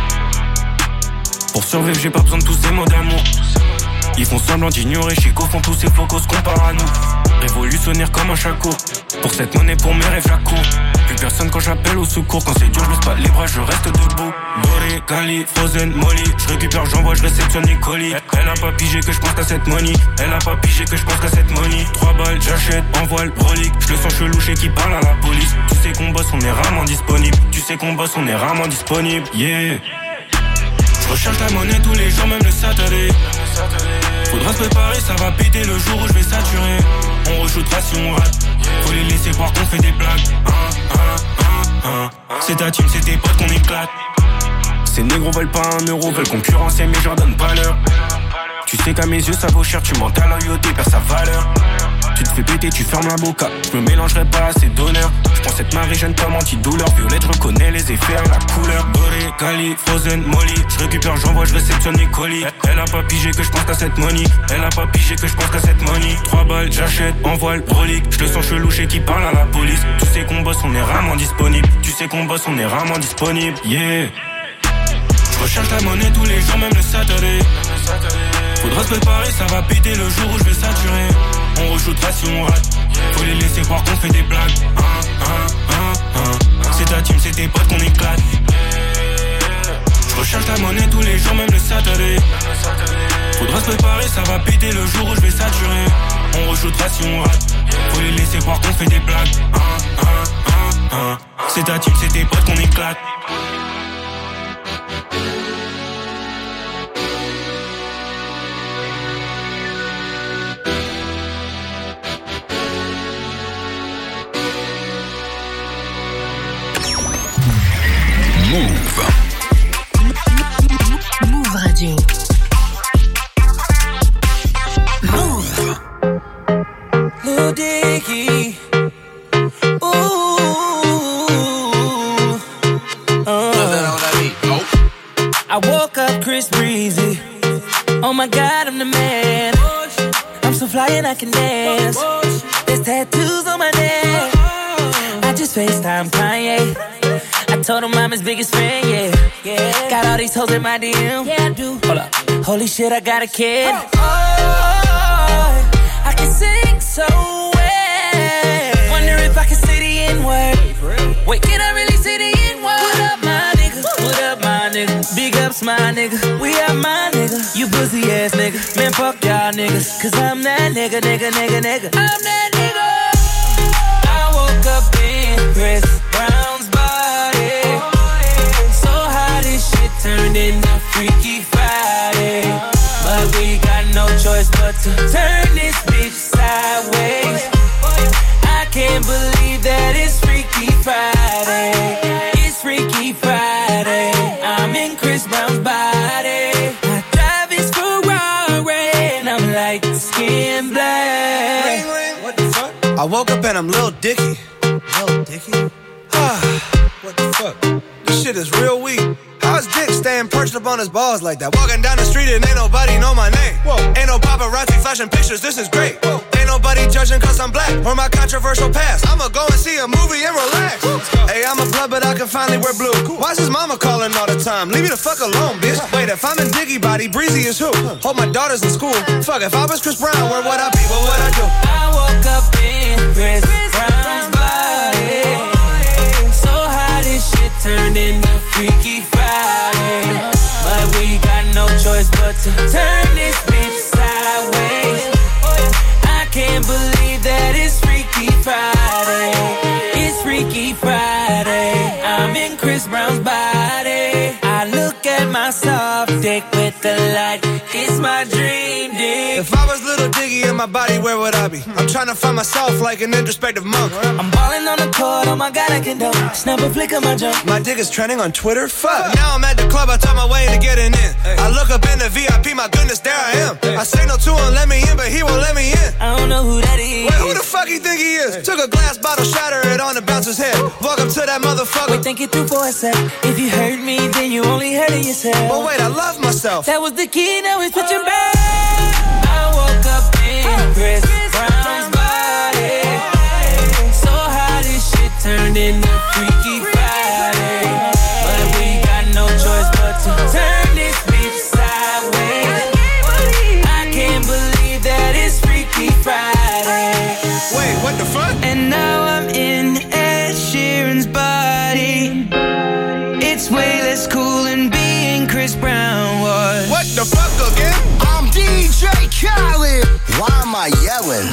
Pour survivre, j'ai pas besoin de tous ces mots d'amour. Ils font semblant d'ignorer, Chico font tous ces flocos se comparent à nous. Révolutionnaire comme un chaco. Pour cette monnaie, pour mes rêves, j'accours. Plus personne quand j'appelle au secours. Quand c'est dur, je laisse pas les bras, je reste debout. Doré, Cali, Frozen, Molly. Je récupère, j'envoie, je réceptionne les colis. Elle a pas pigé que je pense qu'à cette money. Elle a pas pigé que je pense qu'à cette money. Trois balles, j'achète, envoie le brolic. Je le sens chelou chez qui parle à la police. Tu sais qu'on bosse, on est rarement disponible. Tu sais qu'on bosse, on est rarement disponible. Yeah. Je recherche la monnaie tous les jours, même le Saturday. Faudra se préparer, ça va péter le jour où je vais saturer. On re-shootera si on rate. Faut les laisser voir qu'on fait des blagues. Hein, hein, hein, hein. C'est ta team, c'est tes potes qu'on éclate. Ces négros veulent pas un euro, veulent concurrencer mais j'en donne pas l'heure. Tu sais qu'à mes yeux ça vaut cher, tu mens ta loyauté, perd sa valeur. Tu te fais péter, tu fermes la boca. Je me mélangerai pas à ces donneurs. Je prends cette Marie jeune comme antidouleur. Violette, je reconnais les effets à la couleur. Doré, Cali, Frozen, Molly. Je récupère, j'envoie, je réceptionne les colis. Elle a pas pigé que je pense qu'à cette money. Elle a pas pigé que je pense qu'à cette money. Trois balles, j'achète, envoie le brolic. Je le sens chelou chez qui parle à la police. Tu sais qu'on bosse, on est rarement disponible. Tu sais qu'on bosse, on est rarement disponible. Yeah. Je recherche la monnaie tous les jours, même le Saturday. Faudra se préparer, ça va péter le jour où je vais saturer. On re-shootera si on rate. Faut les laisser voir qu'on fait des blagues. Hein, hein, C'est ta team, c'est tes potes qu'on éclate. Je recherche la monnaie tous les jours, même le Saturday. Faudra se préparer, ça va péter le jour où je vais saturer. On reshootera si on rate. Faut les laisser voir qu'on fait des blagues. Hein, hein, hein, hein. C'est ta team, c'est tes potes qu'on éclate. Move. Move Radio. Move. Lil Dicky. Ooh. Uh. I woke up Chris Breezy. Oh my God, I'm the man. I'm so fly and I can dance. There's tattoos on my neck. I just FaceTime Kanye. I told him I'm his biggest fan, yeah. yeah. Got all these hoes in my D M. Yeah, I do. Hold up. Holy shit, I got a kid. Oh, oh, I can sing so well. Wonder if I can say the N-word. Wait, can I really say the N-word? What up, my nigga? What up, my nigga? Big ups, my nigga. We are my nigga. You pussy ass nigga. Man, fuck y'all niggas. Cause I'm that nigga, nigga, nigga, nigga. I'm that nigga. I woke up in Chris Brown's body. So how this shit turned into Freaky Friday. But we got no choice but to turn this bitch sideways. I can't believe that it's Freaky Friday. It's Freaky Friday. I'm in Chris Brown's body. I drive his Ferrari and I'm like skin black. Ring, ring. What the fuck? I woke up and I'm Lil Dicky. Lil Dicky? What the fuck? This shit is real weak. How's Dick staying perched up on his balls like that? Walking down the street and ain't nobody know my name. Whoa. Ain't no paparazzi flashing pictures, this is great. Whoa. Ain't nobody judging cause I'm black or my controversial past. I'ma go and see a movie and relax. Hey, I'm a blood but I can finally wear blue. Cool. Why's his mama calling all the time? Leave me the fuck alone, bitch. Wait, if I'm in Diggy body, Breezy is who? Hope my daughter's in school. Fuck, if I was Chris Brown, where would I be? What would I do? I woke up in Chris Brown's body. So how this shit turned into Freaky Friday. But we got no choice but to turn this bitch sideways. I can't believe that it's Freaky Friday. It's Freaky Friday. I'm in Chris Brown's body. I look at my soft dick with the light. It's my dream dick. If I was Little Diggy in my body, where would I be? I'm trying to find myself like an introspective monk. I'm balling on the court, oh my God, I can do. Snap a flick of my jump. My dick is trending on Twitter, fuck. Now I'm at the club, I talk my way into getting in. I look up in the V I P, my goodness, there I am. I say no to him, let me in, but he won't let me in. I don't know who that is. Wait, who the fuck you think he is? Took a glass bottle, shatter it on the bouncer's head. Walk up to that motherfucker. Wait, think it through for a sec. If you hurt me, then you only hurting yourself. But wait, I love myself. That was the key, now it's switching back. I woke up in Chris Brown's body. So how this shit turned into Freaky Friday. But we got no choice but to turn this bitch sideways. I can't believe that it's Freaky Friday. Wait, what the fuck? And now I'm in Ed Sheeran's body. It's way less cool than being Chris Brown was. What the fuck again? I'm D J Khaled. Why am I yelling?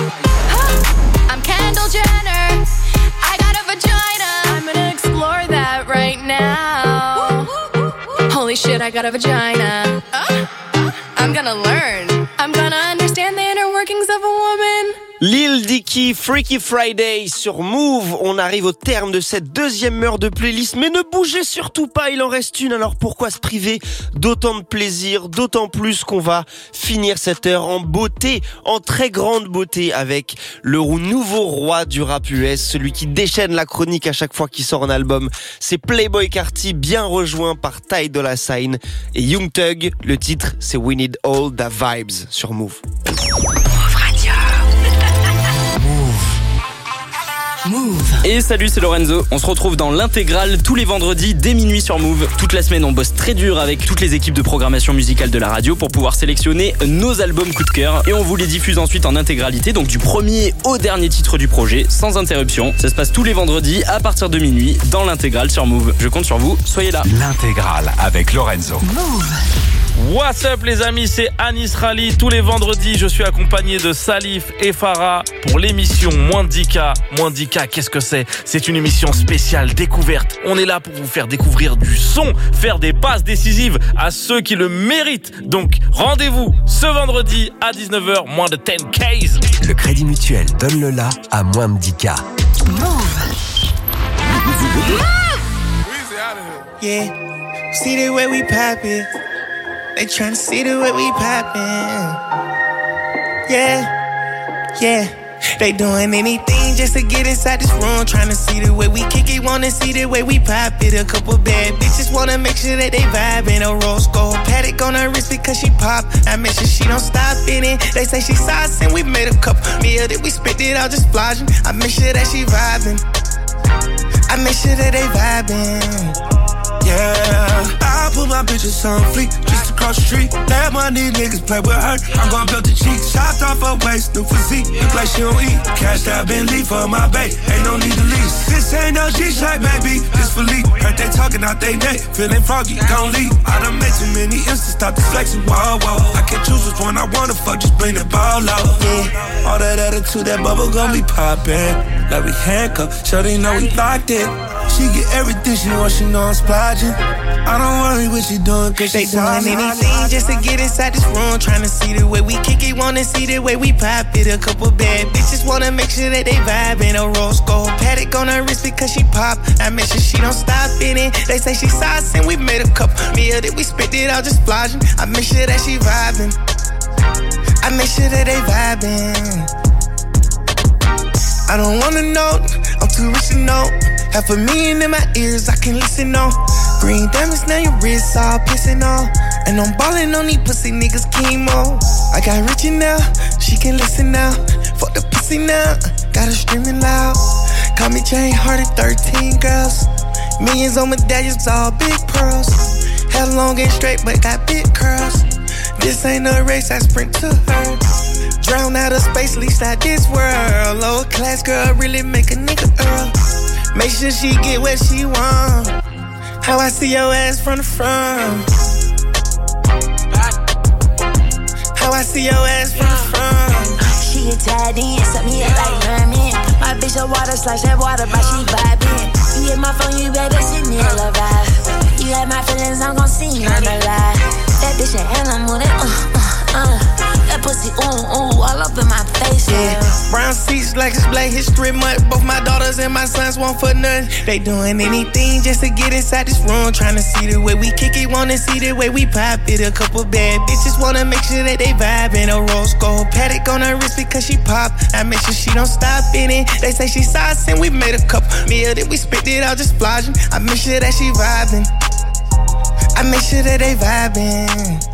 Huh? I'm Kendall Jenner. I got a vagina. I'm gonna explore that right now. Holy shit, I got a vagina. Uh, I'm gonna learn. I'm gonna understand the inner workings of a woman. Lil Dicky, Freaky Friday sur Move. On arrive au terme de cette deuxième heure de playlist, mais ne bougez surtout pas, il en reste une. Alors pourquoi se priver d'autant de plaisir, d'autant plus qu'on va finir cette heure en beauté, en très grande beauté, avec le nouveau roi du rap U S, celui qui déchaîne la chronique à chaque fois qu'il sort un album. C'est Playboi Carti, bien rejoint par Ty Dolla Sign et Young Thug. Le titre, c'est We Need All the Vibes sur Move. Move Radio. Move. Et salut, c'est Lorenzo. On se retrouve dans l'intégrale tous les vendredis dès minuit sur Move. Toute la semaine, on bosse très dur avec toutes les équipes de programmation musicale de la radio pour pouvoir sélectionner nos albums coup de cœur. Et on vous les diffuse ensuite en intégralité, donc du premier au dernier titre du projet, sans interruption. Ça se passe tous les vendredis à partir de minuit dans l'intégrale sur Move. Je compte sur vous, soyez là. L'intégrale avec Lorenzo. Move. What's up les amis, c'est Anis Rally. Tous les vendredis, je suis accompagné de Salif et Farah pour l'émission Moins de dix K. Moins de dix K, qu'est-ce que c'est ? C'est une émission spéciale découverte. On est là pour vous faire découvrir du son, faire des passes décisives à ceux qui le méritent. Donc rendez-vous ce vendredi à dix-neuf heures, moins de dix K. Le Crédit Mutuel donne le la à moins de dix K. Move. Yeah, see the way we pop it. They tryna see the way we poppin'. Yeah, yeah. They doing anything just to get inside this room. Tryna see the way we kick it, wanna see the way we pop it. A couple bad bitches wanna make sure that they vibin'. A rose gold Patek on her wrist because she pop. I make sure she don't stop in it. They say she sauce and we made a couple meal that we spent it all just flogging. I make sure that she vibin'. I make sure that they vibin'. Yeah, I put my bitches on fleek, just across the street. Let my these niggas play with her. I'm gon' build the cheeks, chopped off her waist, new physique. Look like she don't eat. Cashed out Bentley for my bae, ain't no need to lease. This ain't no G-Shot, baby, this for Lee. Heard they talking out they neck, feeling froggy, gon' leave. I done made too many instances, stop the flexing, whoa, whoa. I can choose which one I wanna fuck, just bring the ball out. Yeah, all that attitude, that bubble gon' be poppin'. Like we handcuffed, so they know we locked in. She get everything she wants, she know I'm splodging. I don't worry what she doing, cause they she doing anything just to get inside this room. Tryna see the way we kick it, wanna see the way we pop it. A couple bad bitches wanna make sure that they vibin'. A rose gold Patek on her wrist because she pop. I make sure she don't stop in it. They say she sauce and we made a couple meal that we spent it all just flogging. I make sure that she vibin'. I make sure that they vibin'. I don't wanna know, I'm too rich to know. Half a million in my ears, I can listen on. Green diamonds, now your wrists all pissing on. And I'm ballin' on these pussy niggas chemo. I got Richie now, she can listen now. Fuck the pussy now, got her screaming loud. Call me Jane Hardy, thirteen girls. Millions on medallions, all big pearls. Hair long and straight, but got big curls. This ain't a race, I sprint to her. Drown out of space, least out this world. Lower class girl really make a nigga earl. Make sure she get what she want. How I see your ass from the front. How I see your ass from the front. She get tied in, suck me up like mermaid. My bitch a water slash that water, but she vibing. You hit my phone, you better send me a vibe. You had my feelings, I'm gon' see you on the lie. That bitch an animal, that uh, uh, uh. That pussy, ooh, ooh, all up in my face, yeah. Brown seats like it's Black History Month. Both my daughters and my sons want for nothing. They doing anything just to get inside this room. Trying to see the way we kick it, wanna see the way we pop it. A couple bad bitches wanna make sure that they vibin'. A rose gold Patek on her wrist because she pop. I make sure she don't stop in it. They say she sauce and we made a couple meal that we spent it all just flogging. I make sure that she vibin'. I make sure that they vibin'.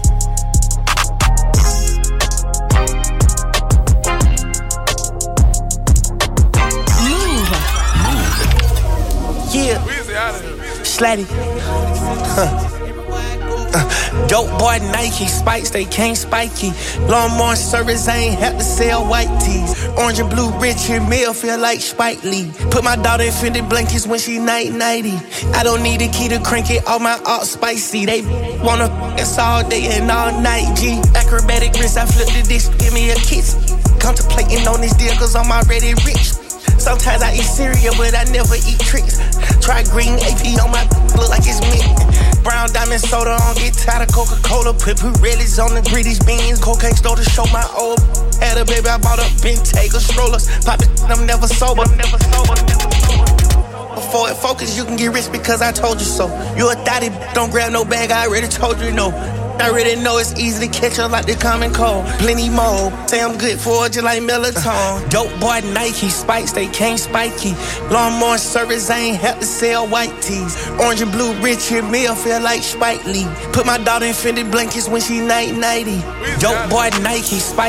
Yeah, Slatty. Huh. Uh, dope boy Nike, spikes they can't spiky. Lawnmower service, I ain't have to sell white tees. Orange and blue Richard Mille feel like Spike Lee. Put my daughter in fitted blankets when she night nighty. I don't need a key to crank it, all my art spicy. They wanna f*** all day and all night, G. Acrobatic wrist, I flip the disc, give me a kiss. Contemplating on this deal cause I'm already rich. Sometimes I eat cereal, but I never eat tricks. Try green A P on my look like it's mint. Brown diamond soda on, get tired of Coca-Cola. Put Pirellis on the British beans. Cocaine store to show my old. Had a baby, I bought a Bentayga strollers. Pop it, I'm never sober. I'm never sober. Before it focus, you can get rich because I told you so. You a thotty, don't grab no bag, I already told you no. I already know it's easy to catch up like the common cold. Plenty more, say I'm good for it just like melatonin. Dope boy Nike, spikes they can't spiky. Lawnmower service, I ain't have to sell white tees. Orange and blue Richard Mille feel like Spike Lee. Put my daughter in fitted blankets when she night nighty. Dope boy Nike, spikes